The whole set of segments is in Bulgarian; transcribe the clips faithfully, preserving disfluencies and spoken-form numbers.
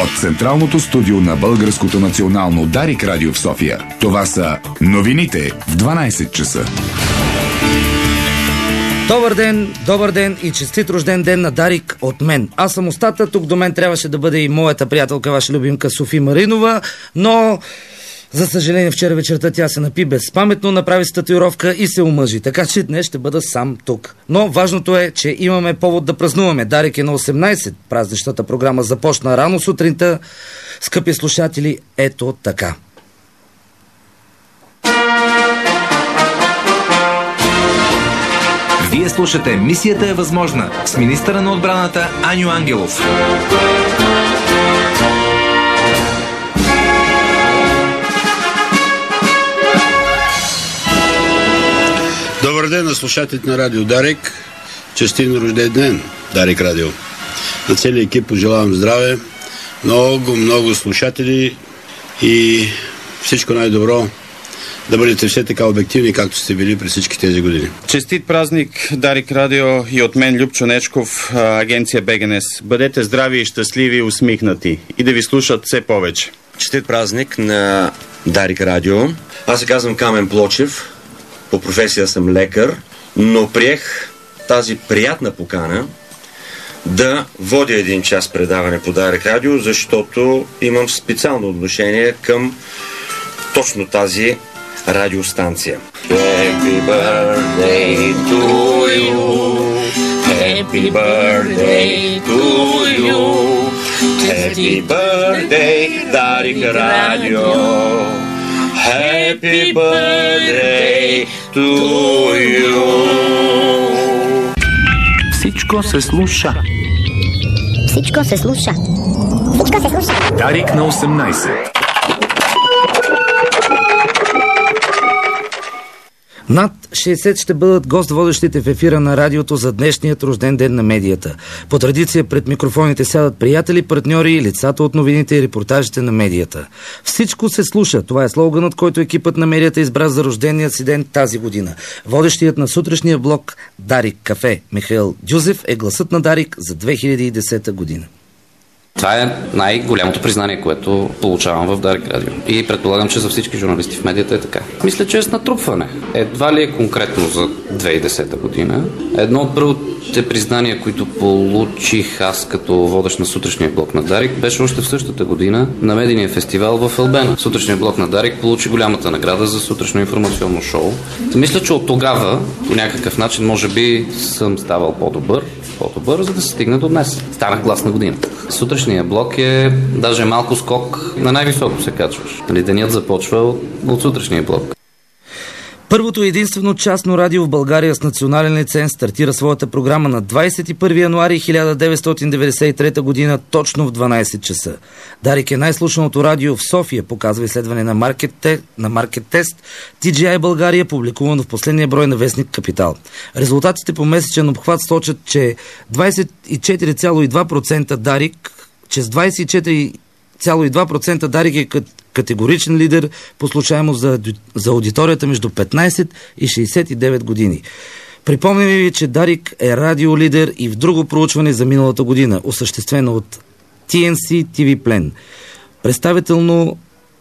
От централното студио на Българското национално Дарик радио в София. Това са новините в дванайсет часа. Добър ден, добър ден и честит рожден ден на Дарик от мен. Аз съм Остата, тук до мен трябваше да бъде и моята приятелка, ваша любимка Софи Маринова, но за съжаление вчера вечерта тя се напи безпаметно, направи си татуировка и се омъжи, така че днес ще бъда сам тук. Но важното е, че имаме повод да празнуваме. Дарик е на осемнайсет, празничната програма започна рано сутринта. Скъпи слушатели, ето така. Вие слушате "Мисията е възможна" с министъра на отбраната Аню Ангелов. Добър ден на слушателите на Радио Дарик. Честит рожден ден, Дарик Радио. На целия екип пожелавам здраве, много, много слушатели и всичко най-добро. Да бъдете все така обективни, както сте били през всички тези години. Честит празник, Дарик Радио, и от мен Любчо Нечков, агенция БГНЕС. Бъдете здрави и щастливи и усмихнати и да ви слушат все повече. Честит празник на Дарик Радио. Аз се казвам Камен Плочев, по професия съм лекар, но приех тази приятна покана да водя един час предаване по Дарик Радио, защото имам специално отношение към точно тази радиостанция. Happy birthday to you. Happy birthday to you. Happy birthday, Дарик Радио. Happy birthday to you. Всичко се слуша. Всичко се слуша. Всичко се слуша. Дарик на осемнайсет. Над шейсет ще бъдат гост-водещите в ефира на радиото за днешният рожден ден на медията. По традиция пред микрофоните сядат приятели, партньори и лицата от новините и репортажите на медията. Всичко се слуша. Това е слоганът, който екипът на медията избра за рождения си ден тази година. Водещият на сутрешния блок Дарик Кафе Михаил Дюзев е гласът на Дарик за две хиляди и десета година. Това е най-голямото признание, което получавам в Дарик Радио. И предполагам, че за всички журналисти в медията е така. Мисля, че е с натрупване. Едва ли е конкретно за две хиляди и десета година. Едно от първите признания, които получих аз като водещ на сутрешния блок на Дарик, беше още в същата година на медийния фестивал в Албена. Сутрешния блок на Дарик получи голямата награда за сутрешно информационно шоу. Мисля, че от тогава по някакъв начин може би съм ставал по-добър, по-добър, за да се стигна до днес. Станах глас на годината. Сутрешния блок е даже малко скок на най-високо се качваш. Нали, денят започва от, от сутрешния блок. Първото единствено частно радио в България с национален лиценз стартира своята програма на двадесет и първи януари хиляда деветстотин деветдесет и трета година, точно в дванайсет часа. Дарик е най-слушаното радио в София, показва изследване на Market, Te- на Market Test Ти Джи Ай България, публикувано в последния брой на вестник Капитал. Резултатите по месечен обхват сочат, че двадесет и четири цяло и два процента Дарик, че с двадесет и четири цяло и два процента Дарик е категоричен лидер по случаемост за, за аудиторията между петнайсет и шейсет и девет години. Припомням ви, че Дарик е радиолидер и в друго проучване за миналата година, осъществено от Ти Ен Си Ти Ви Плен. Представително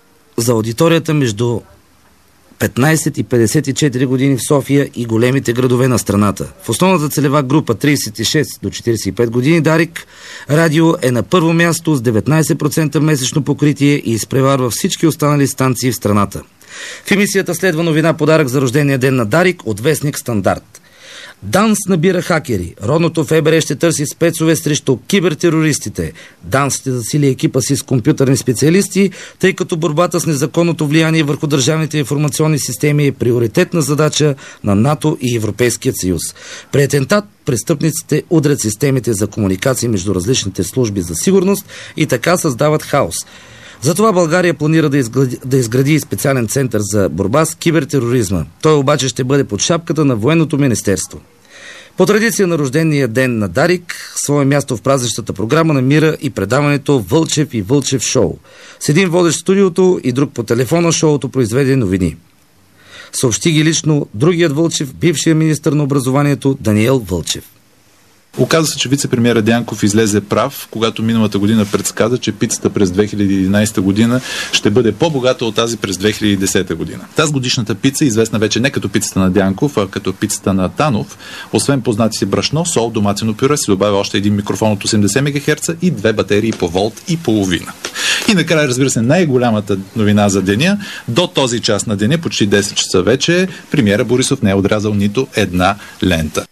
за аудиторията между петнайсет и петдесет и четири години в София и големите градове на страната. В основната целева група трийсет и шест до четирийсет и пет години Дарик Радио е на първо място с деветнайсет процента месечно покритие и изпреварва всички останали станции в страната. В емисията следва новина подарък за рождения ден на Дарик от вестник Стандарт. ДАНС набира хакери. Родното ФБР ще търси спецове срещу кибертерористите. ДАНС ще засили екипа си с компютърни специалисти, тъй като борбата с незаконното влияние върху държавните информационни системи е приоритетна задача на НАТО и Европейският съюз. При атентат престъпниците удрят системите за комуникации между различните служби за сигурност и така създават хаос. Затова България планира да изгради, да изгради специален център за борба с кибертероризма. Той обаче ще бъде под шапката на Военното министерство. По традиция на рождения ден на Дарик, свое място в празничната програма намира и предаването Вълчев и Вълчев шоу. С един водещ в студиото и друг по телефона шоуто произведе новини. Съобщи ги лично другият Вълчев, бившия министър на образованието Даниел Вълчев. Оказва се, че вице-премиерът Дянков излезе прав, когато миналата година предсказа, че пицата през две хиляди и единадесета година ще бъде по-богата от тази през две хиляди и десета година. Тази годишната пица е известна вече не като пицата на Дянков, а като пицата на Танов. Освен познати си брашно, сол, доматено пюре, се добавя още един микрофон от осемдесет мегахерца и две батерии по волт и половина. И накрая, разбира се, най-голямата новина за деня. До този час на деня, почти десет часа вече, премиера Борисов не е отрязал нито една лента.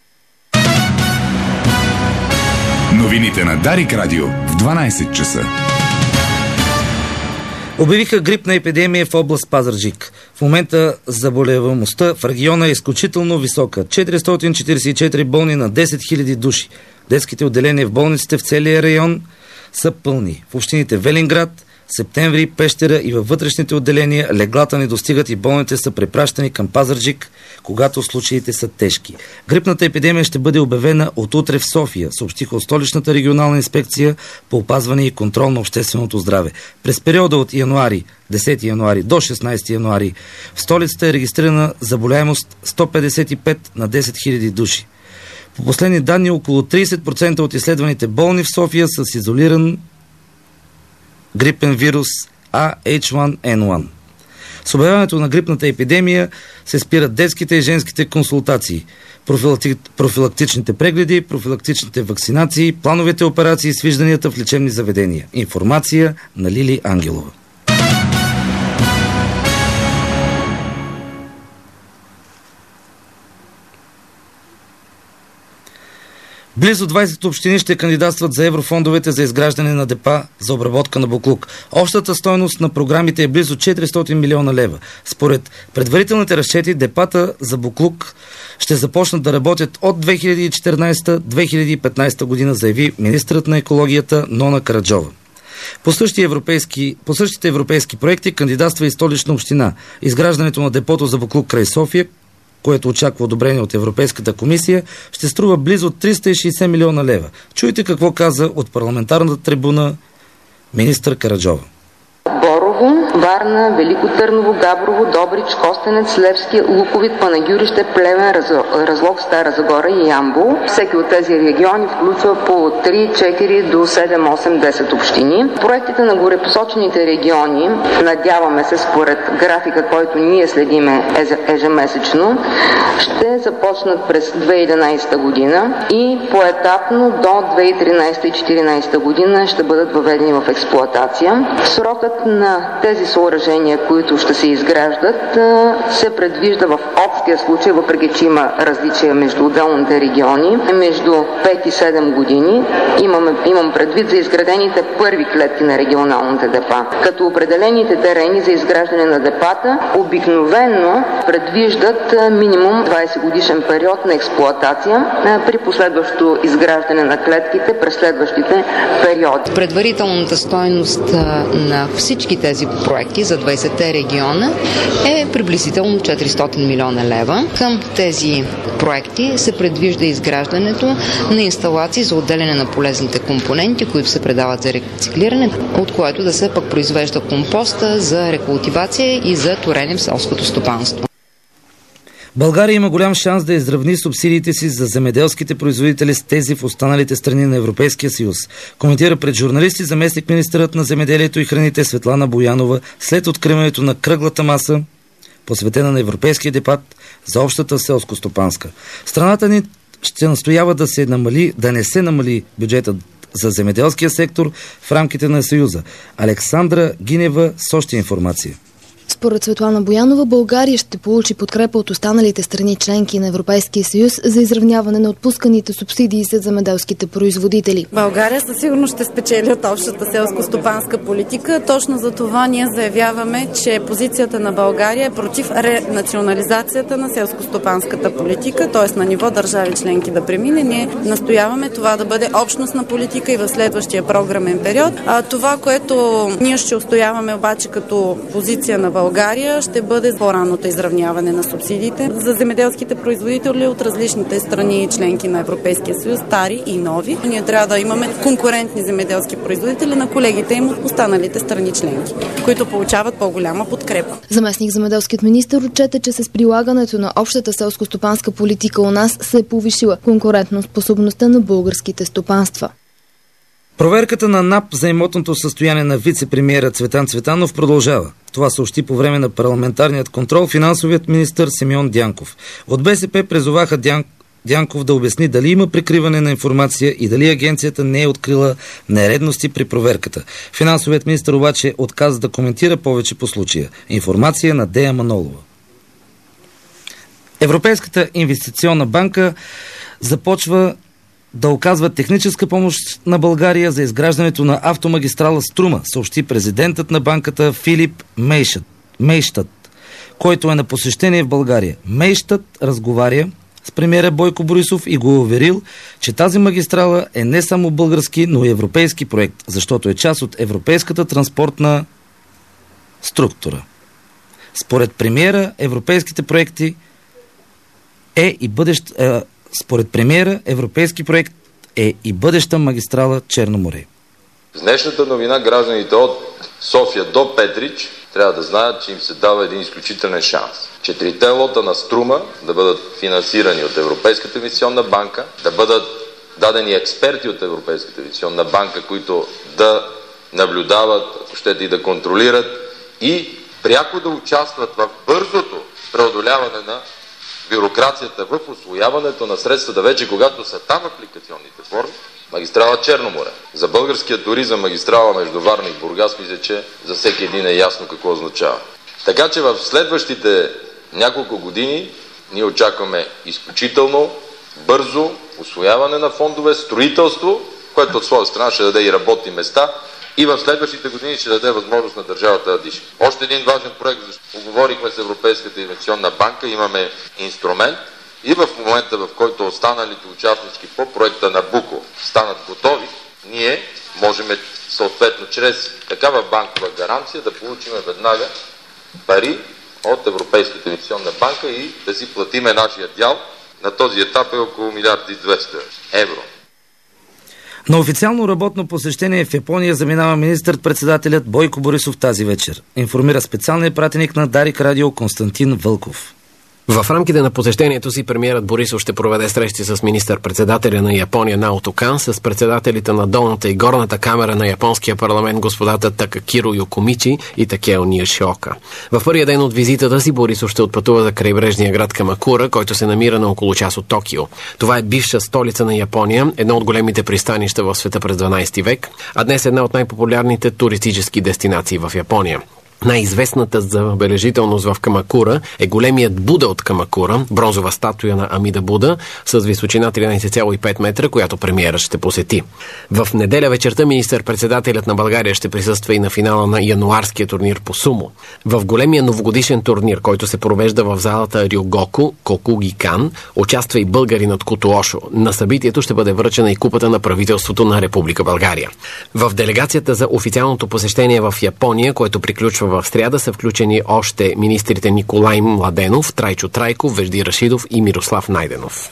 Новините на Дарик Радио в дванадесет часа. Обявиха грипна епидемия в област Пазарджик. В момента заболеваемостта в региона е изключително висока. четиристотин четиридесет и четири болни на десет хиляди души. Детските отделения в болниците в целия район са пълни. В общините Велинград, Септември, Пещера и във вътрешните отделения леглата не достигат и болните са препращани към Пазарджик, когато случаите са тежки. Грипната епидемия ще бъде обявена от утре в София, съобщиха от Столичната регионална инспекция по опазване и контрол на общественото здраве. През периода от януари, десети януари до шестнадесети януари в столицата е регистрирана заболяемост сто петдесет и пет на десет хиляди души. По последни данни, около тридесет процента от изследваните болни в София са с изолиран грипен вирус А Ейч едно Ен едно. С обявяването на грипната епидемия се спират детските и женските консултации, профилакти... профилактичните прегледи, профилактичните вакцинации, плановите операции и свижданията в лечебни заведения. Информация на Лили Ангелова. Близо двадесет общини ще кандидатстват за еврофондовете за изграждане на депа за обработка на боклук. Общата стойност на програмите е близо четиристотин милиона лева. Според предварителните разчети, депата за боклук ще започнат да работят от две хиляди и четиринадесета - две хиляди и петнадесета година, заяви министърът на екологията Нона Караджова. По, европейски, по същите европейски проекти кандидатства и Столична община. Изграждането на депото за боклук край София, което очаква одобрение от Европейската комисия, ще струва близо триста и шейсет милиона лева. Чуйте какво каза от парламентарната трибуна министър Караджова. Борово, Варна, Велико Търново, Габрово, Добрич, Костенец, Левски, Луковит, Панагюрище, Плевен, Разлог, Стара Загора и Ямбол. Всеки от тези региони включва по три, четири до седем, осем, десет общини. Проектите на горепосочените региони, надяваме се според графика, който ние следиме ежемесечно, ще започнат през две хиляди и единадесета година и поетапно до две хиляди и тринадесета и две хиляди и четиринадесета година ще бъдат въведени в експлоатация. Срокът на тези съоръжения, които ще се изграждат, се предвижда в общия случай, въпреки че има различия между отделните региони, между пет и седем години. Имаме, имам предвид за изградените първи клетки на регионалните депа. Като определените терени за изграждане на депата обикновено предвиждат минимум двадесет годишен период на експлоатация при последващо изграждане на клетките през следващите периоди. Предварителната стойност на всички тези проекти за двадесетте региона е приблизително четиристотин милиона лева. Към тези проекти се предвижда изграждането на инсталации за отделяне на полезните компоненти, които се предават за рециклиране, от което да се пък произвежда компоста за рекултивация и за торене в селското стопанство. България има голям шанс да изравни субсидиите си за земеделските производители с тези в останалите страни на Европейския съюз. Коментира пред журналисти заместник-министърът на земеделието и храните Светлана Боянова след откриването на кръглата маса, посветена на европейския дебат за общата селско-стопанска. Страната ни ще настоява да се намали, да не се намали бюджетът за земеделския сектор в рамките на Съюза. Александра Гинева с още информация. Според Светлана Боянова, България ще получи подкрепа от останалите страни членки на Европейския съюз за изравняване на отпусканите субсидии за земеделските производители. България със сигурност ще спечели от общата селско-стопанска политика. Точно за това ние заявяваме, че позицията на България е против ренационализацията на селско-стопанската политика, т.е. на ниво държави членки да премине. Ние настояваме това да бъде общностна политика и в следващия програмен период. А това, което ние ще устояваме обаче като позиция на България, България ще бъде по-ранното изравняване на субсидиите за земеделските производители от различните страни и членки на Европейския съюз, стари и нови. Ние трябва да имаме конкурентни земеделски производители на колегите им от останалите страни членки, които получават по-голяма подкрепа. Заместник земеделският министър отчете, че с прилагането на общата селско-стопанска политика у нас се е повишила конкурентоспособността на българските стопанства. Проверката на НАП за имотното състояние на вице-премиера Цветан Цветанов продължава. Това съобщи по време на парламентарният контрол финансовият министър Симеон Дянков. От БСП призоваха Дян... Дянков да обясни дали има прикриване на информация и дали агенцията не е открила нередности при проверката. Финансовият министър обаче отказа да коментира повече по случая. Информация на Дея Манолова. Европейската инвестиционна банка започва да оказва техническа помощ на България за изграждането на автомагистрала Струма, съобщи президентът на банката Филип Мейштад, Мейштад, който е на посещение в България. Мейштад разговаря с премиера Бойко Борисов и го уверил, че тази магистрала е не само български, но и европейски проект, защото е част от европейската транспортна структура. Според премиера, европейските проекти е и бъдещ... Е, според премиера, европейски проект е и бъдеща магистрала Черно море. С днешната новина гражданите от София до Петрич трябва да знаят, че им се дава един изключителен шанс. Четирите лота на Струма да бъдат финансирани от Европейската инвестиционна банка, да бъдат дадени експерти от Европейската инвестиционна банка, които да наблюдават, ако щете и да контролират и пряко да участват в бързото преодоляване на бюрокрацията в усвояването на средствата, вече когато са там апликационните форми, магистрала Черно море. За българския туризъм магистрала между Варна и Бургас, мисля, че за всеки един е ясно какво означава. Така че в следващите няколко години ние очакваме изключително бързо усвояване на фондове, строителство, което от своя страна ще даде и работни места и в следващите години ще даде възможност на държавата да диша. Още един важен проект, защото поговорихме с Европейската инвестиционна банка, имаме инструмент и в момента, в който останалите участнички по проекта Набуко станат готови, ние можем съответно чрез такава банкова гаранция да получим веднага пари от Европейската инвестиционна банка и да си платиме нашия дял. На този етап е около милиард и двеста евро. На официално работно посещение в Япония заминава министър-председателят Бойко Борисов тази вечер. Информира специалният пратеник на Дарик Радио Константин Вълков. В рамките на посещението си премиерът Борисов ще проведе срещи с министър-председателя на Япония Наото Кан, с председателите на долната и горната камера на японския парламент господата Такакиро Йокомичи и Такео Ниошиока. В първия ден от визитата си Борисов ще отпътува за крайбрежния град Камакура, който се намира на около час от Токио. Това е бивша столица на Япония, едно от големите пристанища в света през дванадесети век, а днес една от най-популярните туристически дестинации в Япония. Най-известната забележителност в Камакура е големият Буда от Камакура, бронзова статуя на Амида Буда с височина тринадесет цяло и пет метра, която премиерът ще посети. В неделя вечерта министър-председателят на България ще присъства и на финала на януарския турнир по сумо. В големия новогодишен турнир, който се провежда в залата Рюгоку, Кокуги-кан, участва и българин от Кутуошо. На събитието ще бъде връчена и купата на правителството на Република България. В делегацията за официалното посещение в Япония, което приключва в сряда, са включени още министрите Николай Младенов, Трайчо Трайков, Вежди Рашидов и Мирослав Найденов.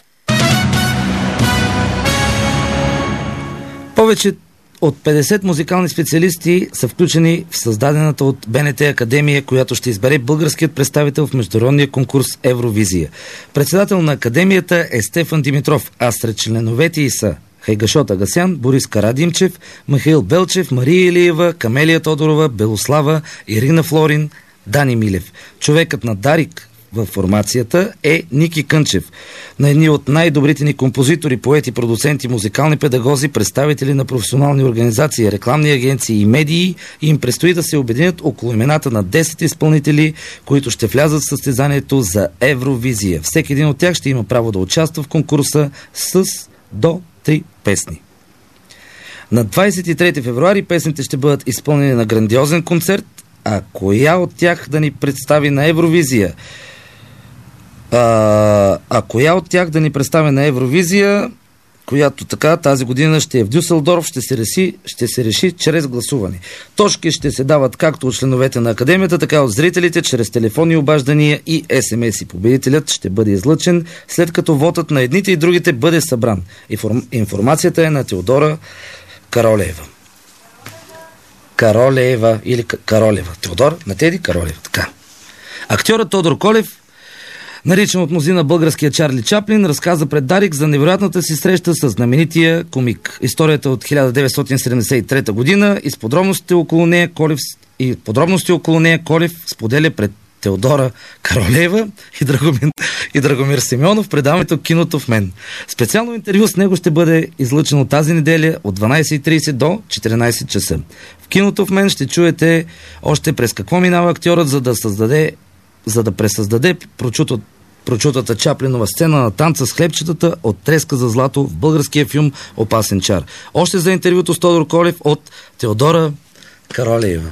Повече от петдесет музикални специалисти са включени в създадената от БНТ Академия, която ще избере българският представител в международния конкурс Евровизия. Председател на Академията е Стефан Димитров, а сред членовете й са Хайгашот Агасян, Борис Карадимчев, Михаил Белчев, Мария Илиева, Камелия Тодорова, Белослава, Ирина Флорин, Дани Милев. Човекът на Дарик във формацията е Ники Кънчев. На едни от най-добрите ни композитори, поети, продуценти, музикални педагози, представители на професионални организации, рекламни агенции и медии, им предстои да се обединят около имената на десет изпълнители, които ще влязат в състезанието за Евровизия. Всеки един от тях ще има право да участва в конкурса с до три песни. На двадесет и трети февруари песните ще бъдат изпълнени на грандиозен концерт, а коя от тях да ни представи на Евровизия? А, а коя от тях да ни представи на Евровизия? която така тази година ще е в Дюселдорф, ще се реши, ще се реши чрез гласуване. Точки ще се дават както от членовете на академията, така от зрителите, чрез телефонни обаждания и ес ем ес. И победителят ще бъде излъчен, след като вотът на едните и другите бъде събран. Информ... Информацията е на Теодора Каролева. Каролева или Каролева. Теодор на Теди Каролева. Така. Актьорът Тодор Колев, наричан от мнозина българския Чарли Чаплин, разказа пред Дарик за невероятната си среща с знаменития комик. Историята от хиляда деветстотин седемдесет и трета година и с подробностите около нея Колев, и подробности около нея Колев споделя пред Теодора Каролева и Драгомир, и Драгомир Симеонов предаването "Киното в мен". Специално интервю с него ще бъде излъчено тази неделя от дванадесет и тридесет до четиринадесет часа. В "Киното в мен" ще чуете още през какво минава актьорът, за да създаде за да пресъздаде прочутото прочутата Чаплинова сцена на танца с хлебчетата от "Треска за злато" в българския филм "Опасен чар". Още за интервюто с Тодор Колев от Теодора Каролева.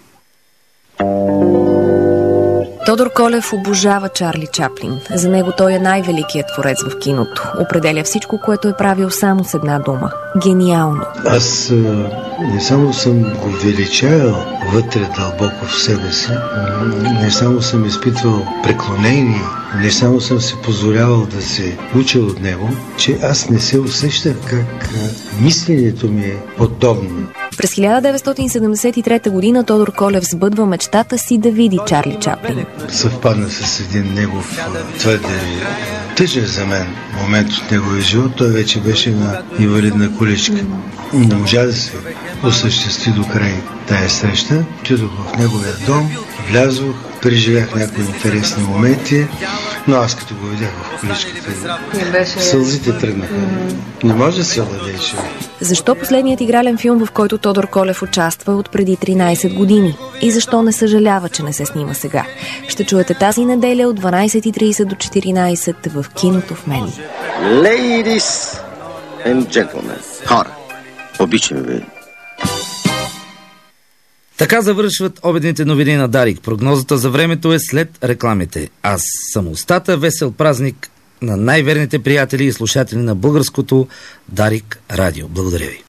Тодор Колев обожава Чарли Чаплин. За него той е най-великият творец в киното. Определя всичко, което е правил само с една дума. Гениално. Аз не само съм го величаял вътре дълбоко в себе си, не само съм изпитвал преклонение, не само съм се позволявал да се уча от него, че аз не се усещах как мисленето ми е подобно. През хиляда деветстотин седемдесет и трета година Тодор Колев сбъдва мечтата си да види Чарли Чаплин. Съвпадна с един негов твърде тъжен за мен момент от неговия живот. Той вече беше на инвалидна количка. Не можа да се осъществи до край тая среща. Отидох в неговия дом, влязох, преживях някои интересни моменти, но аз като го видях в количката, беше... сълзите тръгнаха. Mm-hmm. Не може да се ладее човек. Защо последният игрален филм, в който Тодор Колев участва, от преди тринадесет години? И защо не съжалява, че не се снима сега? Ще чуете тази неделя от дванадесет и тридесет до четиринадесет в "Киното в мен". Ladies and gentlemen, хора, обичам ви. Така завършват обедните новини на Дарик. Прогнозата за времето е след рекламите. Аз съм устата, весел празник на най-верните приятели и слушатели на българското Дарик радио. Благодаря ви.